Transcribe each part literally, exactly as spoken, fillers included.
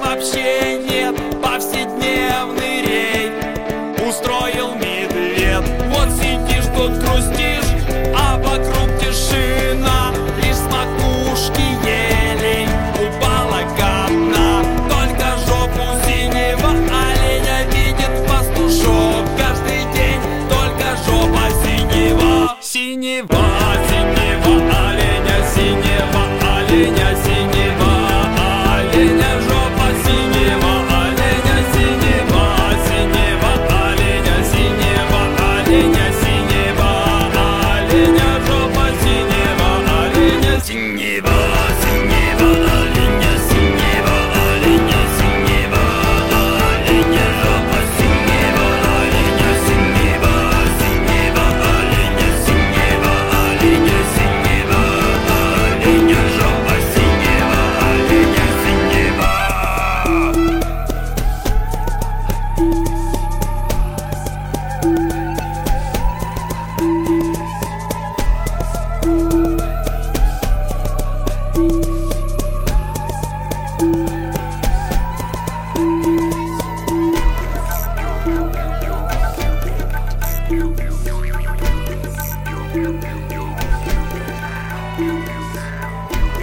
вообще нет, повседневный рейд устроил медведь. Вот сидишь тут, грустишь, а вокруг тишина, лишь с макушки елей упала капна. Только жопу синего оленя видит пастушок каждый день, только жопа синего. Синего, синего оленя, синего оленя, синего оленя, жопа синего оленя, синего, синего оленя, синего оленя, синего оленя, жопа синего оленя, синего, синего оленя, синего оленя, синего оленя, жопа синего оленя, синего, синего оленя, синего оленя, синего оленя, жопа синего оленя, синего.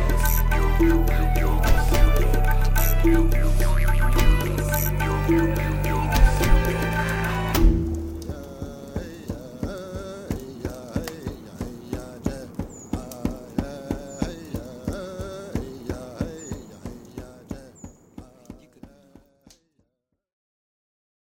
Thank you.